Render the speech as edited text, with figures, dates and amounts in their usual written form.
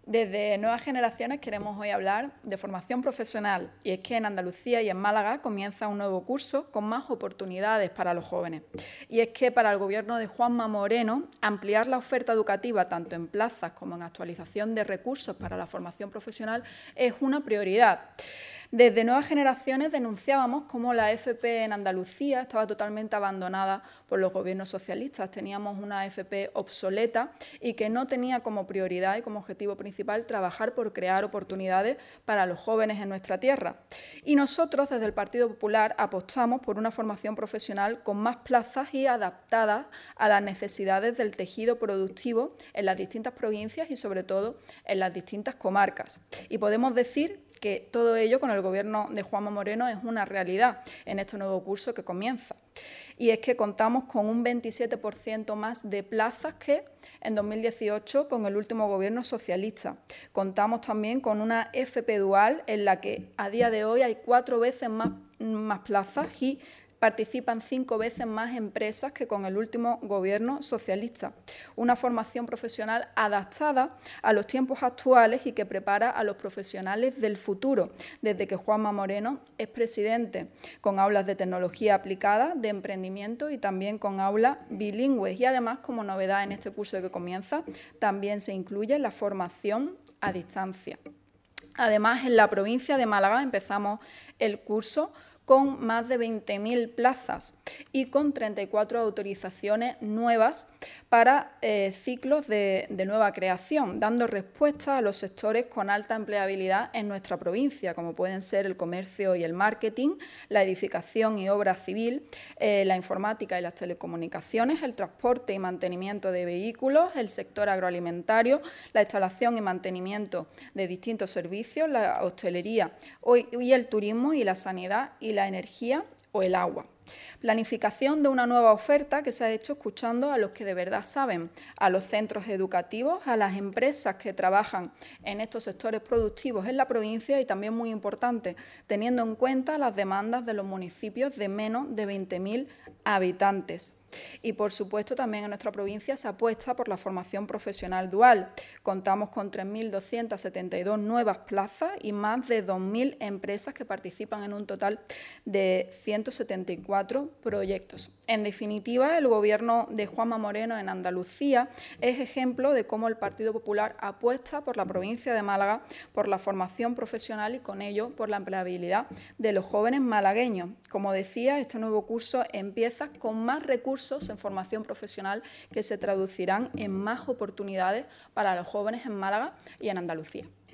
Desde Nuevas Generaciones queremos hoy hablar de formación profesional, y es que en Andalucía y en Málaga comienza un nuevo curso con más oportunidades para los jóvenes. Y es que para el Gobierno de Juanma Moreno, ampliar la oferta educativa tanto en plazas como en actualización de recursos para la formación profesional es una prioridad. Desde Nuevas Generaciones denunciábamos cómo la FP en Andalucía estaba totalmente abandonada por los gobiernos socialistas. Teníamos una FP obsoleta y que no tenía como prioridad y como objetivo principal trabajar por crear oportunidades para los jóvenes en nuestra tierra. Y nosotros, desde el Partido Popular, apostamos por una formación profesional con más plazas y adaptadas a las necesidades del tejido productivo en las distintas provincias y, sobre todo, en las distintas comarcas. Y podemos decir que todo ello con el Gobierno de Juanma Moreno es una realidad en este nuevo curso que comienza. Y es que contamos con un 27% más de plazas que en 2018 con el último Gobierno socialista. Contamos también con una FP dual en la que a día de hoy hay 4 veces más plazas y participan 5 veces más empresas que con el último Gobierno socialista. Una formación profesional adaptada a los tiempos actuales y que prepara a los profesionales del futuro, desde que Juanma Moreno es presidente, con aulas de tecnología aplicada, de emprendimiento y también con aulas bilingües. Y además, como novedad en este curso que comienza, también se incluye la formación a distancia. Además, en la provincia de Málaga empezamos el curso con más de 20.000 plazas y con 34 autorizaciones nuevas para ciclos de nueva creación, dando respuesta a los sectores con alta empleabilidad en nuestra provincia, como pueden ser el comercio y el marketing, la edificación y obra civil, la informática y las telecomunicaciones, el transporte y mantenimiento de vehículos, el sector agroalimentario, la instalación y mantenimiento de distintos servicios, la hostelería y el turismo y la sanidad y la energía o el agua. Planificación de una nueva oferta que se ha hecho escuchando a los que de verdad saben, a los centros educativos, a las empresas que trabajan en estos sectores productivos en la provincia y también, muy importante, teniendo en cuenta las demandas de los municipios de menos de 20.000 habitantes. Y, por supuesto, también en nuestra provincia se apuesta por la formación profesional dual. Contamos con 3.272 nuevas plazas y más de 2.000 empresas que participan en un total de 174 proyectos. En definitiva, el Gobierno de Juanma Moreno en Andalucía es ejemplo de cómo el Partido Popular apuesta por la provincia de Málaga, por la formación profesional y, con ello, por la empleabilidad de los jóvenes malagueños. Como decía, este nuevo curso empieza con más recursos en formación profesional que se traducirán en más oportunidades para los jóvenes en Málaga y en Andalucía.